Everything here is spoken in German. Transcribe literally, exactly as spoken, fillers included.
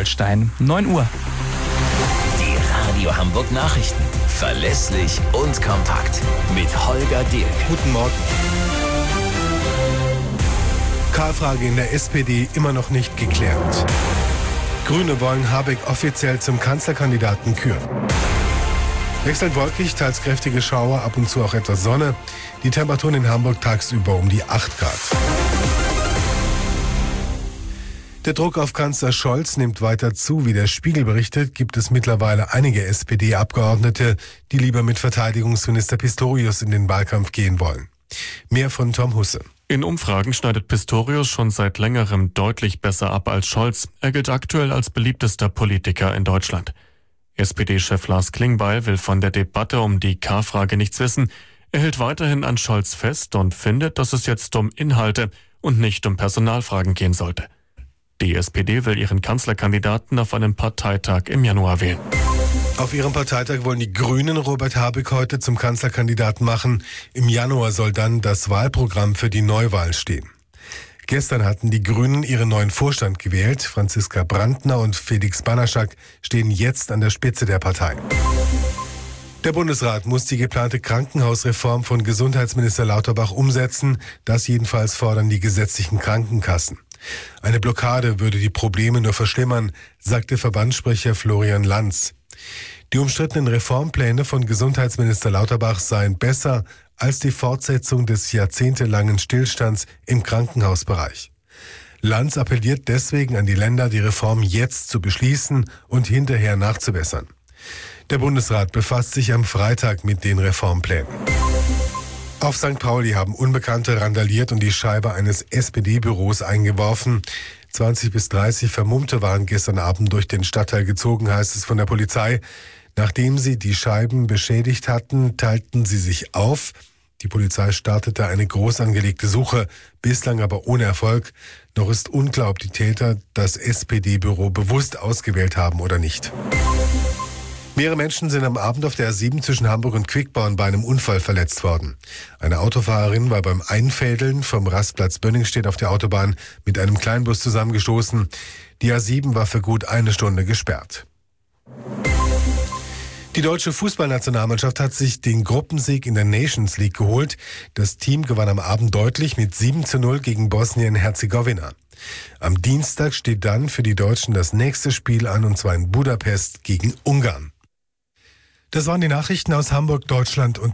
Schleswig-Holstein. neun Uhr. Die Radio Hamburg Nachrichten. Verlässlich und kompakt. Mit Holger Dirk. Guten Morgen. K-Frage in der S P D immer noch nicht geklärt. Grüne wollen Habeck offiziell zum Kanzlerkandidaten küren. Wechselnd wolkig, teils kräftige Schauer, ab und zu auch etwas Sonne. Die Temperaturen in Hamburg tagsüber um die acht Grad. Der Druck auf Kanzler Scholz nimmt weiter zu. Wie der Spiegel berichtet, gibt es mittlerweile einige S P D-Abgeordnete, die lieber mit Verteidigungsminister Pistorius in den Wahlkampf gehen wollen. Mehr von Tom Husse. In Umfragen schneidet Pistorius schon seit längerem deutlich besser ab als Scholz. Er gilt aktuell als beliebtester Politiker in Deutschland. S P D-Chef Lars Klingbeil will von der Debatte um die K-Frage nichts wissen. Er hält weiterhin an Scholz fest und findet, dass es jetzt um Inhalte und nicht um Personalfragen gehen sollte. Die S P D will ihren Kanzlerkandidaten auf einem Parteitag im Januar wählen. Auf ihrem Parteitag wollen die Grünen Robert Habeck heute zum Kanzlerkandidaten machen. Im Januar soll dann das Wahlprogramm für die Neuwahl stehen. Gestern hatten die Grünen ihren neuen Vorstand gewählt. Franziska Brandner und Felix Banaschak stehen jetzt an der Spitze der Partei. Der Bundesrat muss die geplante Krankenhausreform von Gesundheitsminister Lauterbach umsetzen. Das jedenfalls fordern die gesetzlichen Krankenkassen. Eine Blockade würde die Probleme nur verschlimmern, sagte Verbandssprecher Florian Lanz. Die umstrittenen Reformpläne von Gesundheitsminister Lauterbach seien besser als die Fortsetzung des jahrzehntelangen Stillstands im Krankenhausbereich. Lanz appelliert deswegen an die Länder, die Reform jetzt zu beschließen und hinterher nachzubessern. Der Bundesrat befasst sich am Freitag mit den Reformplänen. Auf Sankt Pauli haben Unbekannte randaliert und die Scheibe eines S P D-Büros eingeworfen. zwanzig bis dreißig Vermummte waren gestern Abend durch den Stadtteil gezogen, heißt es von der Polizei. Nachdem sie die Scheiben beschädigt hatten, teilten sie sich auf. Die Polizei startete eine groß angelegte Suche, bislang aber ohne Erfolg. Noch ist unklar, ob die Täter das S P D-Büro bewusst ausgewählt haben oder nicht. Mehrere Menschen sind am Abend auf der A sieben zwischen Hamburg und Quickborn bei einem Unfall verletzt worden. Eine Autofahrerin war beim Einfädeln vom Rastplatz Bönningstedt auf der Autobahn mit einem Kleinbus zusammengestoßen. Die A sieben war für gut eine Stunde gesperrt. Die deutsche Fußballnationalmannschaft hat sich den Gruppensieg in der Nations League geholt. Das Team gewann am Abend deutlich mit sieben zu null gegen Bosnien-Herzegowina. Am Dienstag steht dann für die Deutschen das nächste Spiel an, und zwar in Budapest gegen Ungarn. Das waren die Nachrichten aus Hamburg, Deutschland und